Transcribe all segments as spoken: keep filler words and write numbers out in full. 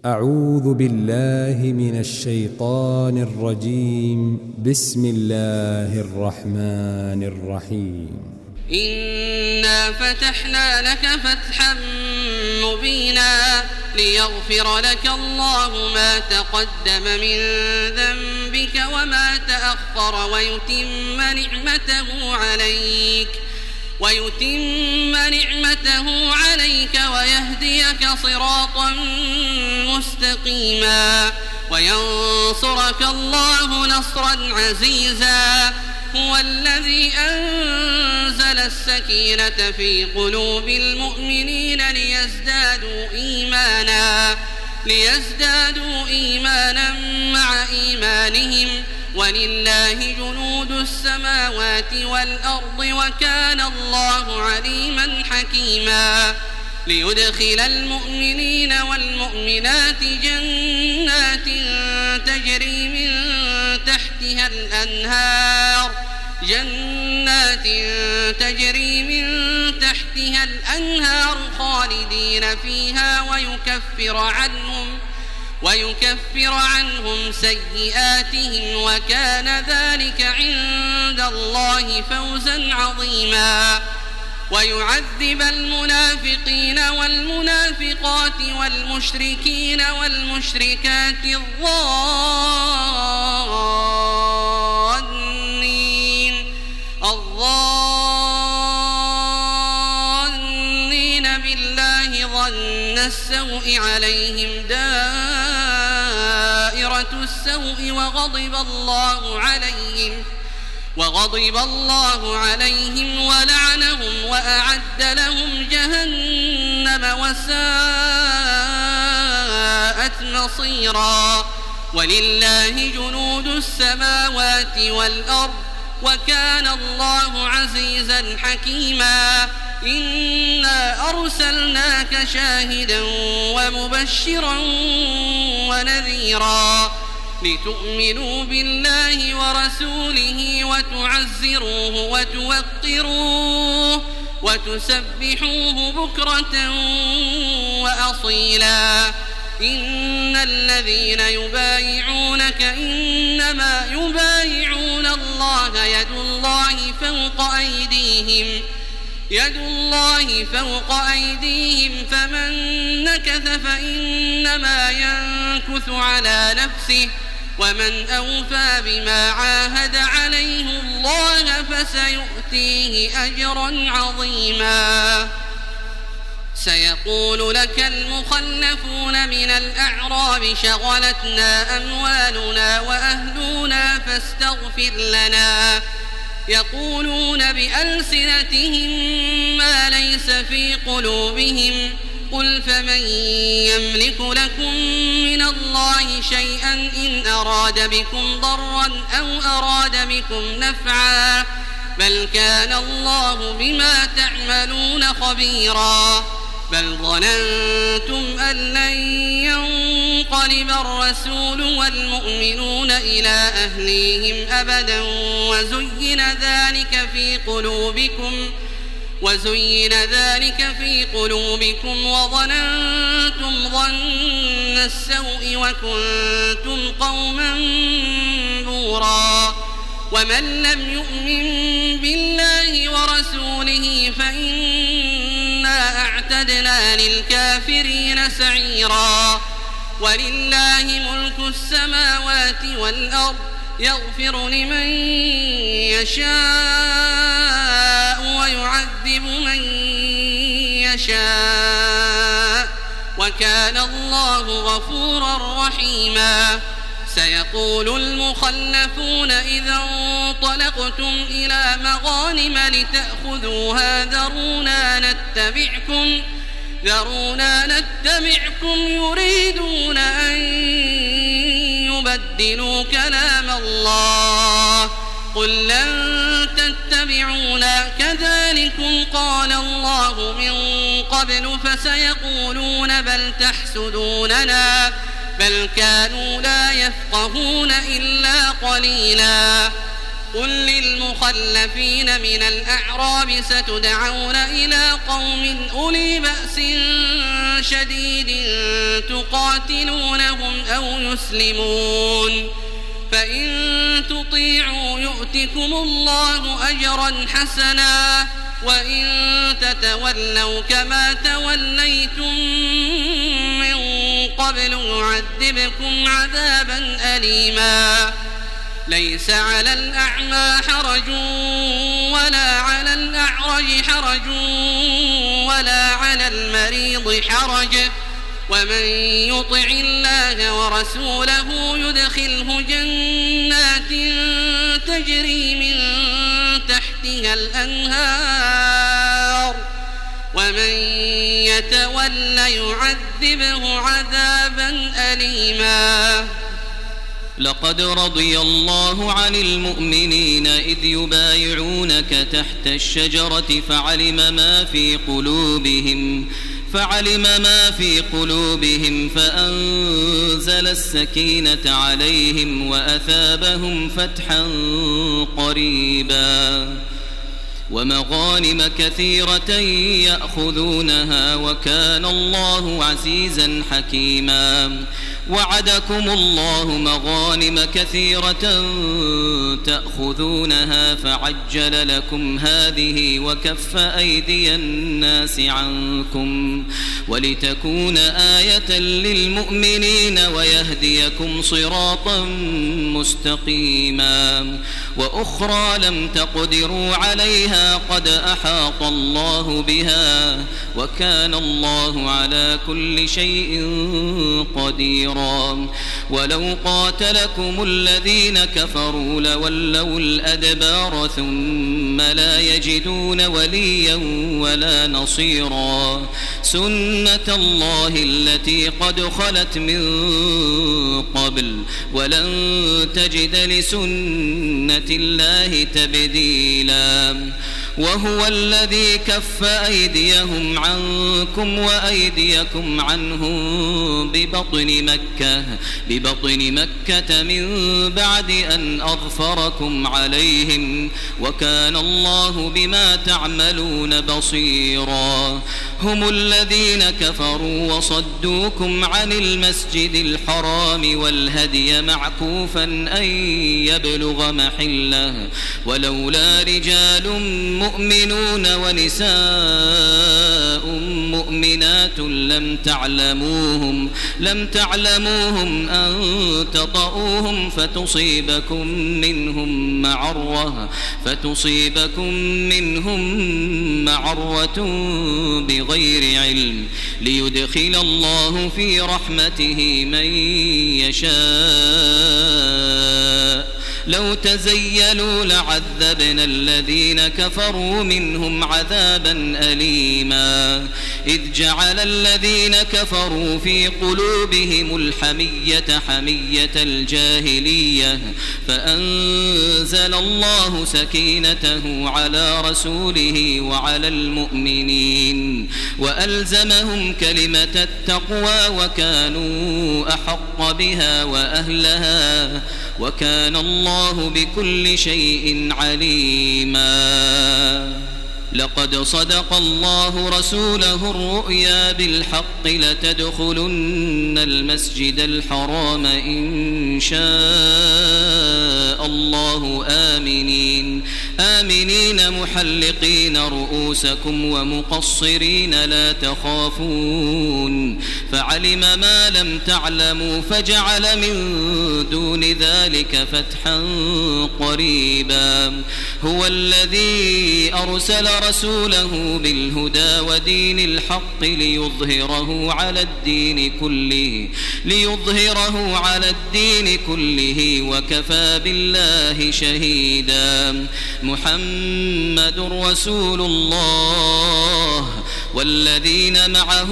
أعوذ بالله من الشيطان الرجيم. بسم الله الرحمن الرحيم. إنا فتحنا لك فتحا مبينا ليغفر لك الله ما تقدم من ذنبك وما تأخر ويتم نعمته عليك ويتم نعمته عليك ويهديك صراطا مستقيما وينصرك الله نصرا عزيزا. هو الذي أنزل السكينة في قلوب المؤمنين ليزدادوا إيمانا ليزدادوا إيمانا مع إيمانهم ولله جنود السماوات والأرض وكان الله عليما حكيما. ليدخل المؤمنين والمؤمنات جنات تجري من تحتها الأنهار جنات تجري من تحتها الأنهار خالدين فيها ويكفر عنهم ويكفر عنهم سيئاتهم وكان ذلك عند الله فوزا عظيما. ويعذب المنافقين والمنافقات والمشركين والمشركات الظانين الظانين بالله ظن السوء عليهم دائرة السوء وغضب الله عليهم وغضب الله عليهم ولعنهم وأعد لهم جهنم وساءت مصيرا. ولله جنود السماوات والأرض وكان الله عزيزا حكيما. إنا أرسلناك شاهدا ومبشرا ونذيرا لتؤمنوا بالله ورسوله وتعزروه وتوقروه وتسبحوه بكرة وأصيلا. إن الذين يبايعونك إنما يبايعون الله يد الله فوق أيديهم يد الله فوق أيديهم فمن نكث فإنما ينكث على نفسه ومن أوفى بما عاهد عليه الله فسيؤتيه أجرا عظيما. سيقول لك المخلفون من الأعراب شغلتنا أموالنا وأهلنا فاستغفر لنا يقولون بألسنتهم ما ليس في قلوبهم قل فمن يملك لكم من الله شيئا إن أراد بكم ضرا أو أراد بكم نفعا بل كان الله بما تعملون خبيرا. بل ظننتم أن لن ينقلب الرسول والمؤمنون إلى أهليهم أبدا وزين ذلك في قلوبكم وزين ذلك في قلوبكم وظننتم ظن السوء وكنتم قوما بورا. ومن لم يؤمن بالله ورسوله فإنا أعتدنا للكافرين سعيرا. ولله ملك السماوات والأرض يغفر لمن يشاء ويعذب من يشاء وكان الله غفورا رحيما. سيقول المخلفون إذا انطلقتم إلى مغانم لتأخذوها ذرونا نتبعكم ذرونا نتبعكم يريدون أن يبدلوا كلام الله قل لن تتبعونا كذلكم قال الله من قبل فسيقولون بل تحسدوننا بل كانوا لا يفقهون إلا قليلا. قل للمخلفين من الأعراب ستدعون إلى قوم أولي بأس شديد تقاتلونهم أو يسلمون فإن تطيعوا يؤتكم الله أجرا حسنا وإن تتولوا كما توليتم من قبل يعذبكم عذابا أليما ليس على الأعمى حرج ولا على الأعرج حرج ولا على المريض حرج ومن يطع الله ورسوله يدخله جنات تجري من تحتها الأنهار ومن يتول يعذبه عذابا أليما لقد رضي الله عن المؤمنين إذ يبايعونك تحت الشجرة فعلم ما في قلوبهم فعلم ما في قلوبهم فأنزل السكينة عليهم وأثابهم فتحا قريبا ومغانم كثيرة يأخذونها وكان الله عزيزا حكيما وعدكم الله مغانم كثيرة تأخذونها فعجل لكم هذه وكف أيدي الناس عنكم ولتكون آية للمؤمنين ويهديكم صراطا مستقيما وأخرى لم تقدروا عليها قد أحاط الله بها وكان الله على كل شيء قديرا ولو قاتلكم الذين كفروا لولوا الأدبار ثم لا يجدون وليا ولا نصيرا سنة الله التي قد خلت من قبل ولن تجد لسنة الله تبديلا وهو الذي كف أيديهم عنكم وأيديكم عنهم ببطن مكة ببطن مكة من بعد أن أظفركم عليهم وكان الله بما تعملون بصيرا هم الذين كفروا وصدوكم عن المسجد الحرام والهدي معكوفا أن يبلغ محله ولولا رجال مؤمنون ونساء مؤمنات لم تعلموهم لم تعلموهم أن تطؤوهم فتصيبكم منهم معرة فتصيبكم منهم معرة بغير علم ليدخل الله في رحمته من يشاء لو تزيلوا لعذبنا الذين كفروا منهم عذابا أليما إذ جعل الذين كفروا في قلوبهم الحمية حمية الجاهلية فأنزل الله سكينته على رسوله وعلى المؤمنين وألزمهم كلمة التقوى وكانوا أحق بها وأهلها وكان الله بكل شيء عليما لقد صدق الله رسوله الرؤيا بالحق لتدخلن المسجد الحرام إن شاء الله آمنين آمنين محلقين رؤوسكم ومقصرين لا تخافون فعلم ما لم تعلموا فجعل من دون ذلك فتحا قريبا هو الذي أرسل رسوله بالهدى ودين الحق ليظهره على الدين كله ليظهره على الدين كله وكفى بالله شهيدا محمد رسول الله والذين معه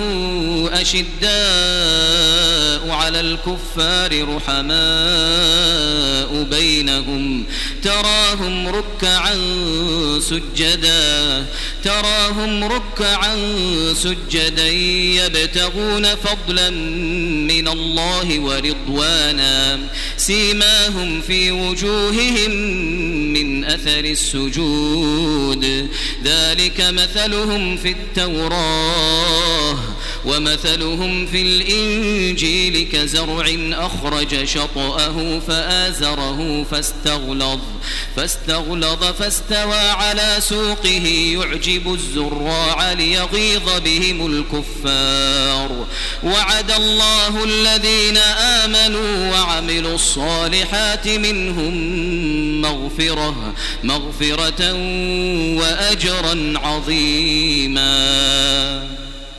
أشداء على الكفار رحماء بينهم تراهم ركعا سجدا تراهم ركعا سجدا يبتغون فضلا من الله ورضوانا سيماهم في وجوههم من أثر السجود ذلك مثلهم في التوراة ومثلهم في الإنجيل كزرع أخرج شطأه فآزره فاستغلظ فاستغلظ فاستوى على سوقه يعجب الزراع ليغيظ بهم الكفار وعد الله الذين آمنوا وعملوا الصالحات منهم مغفرة مغفرة وأجرا عظيما.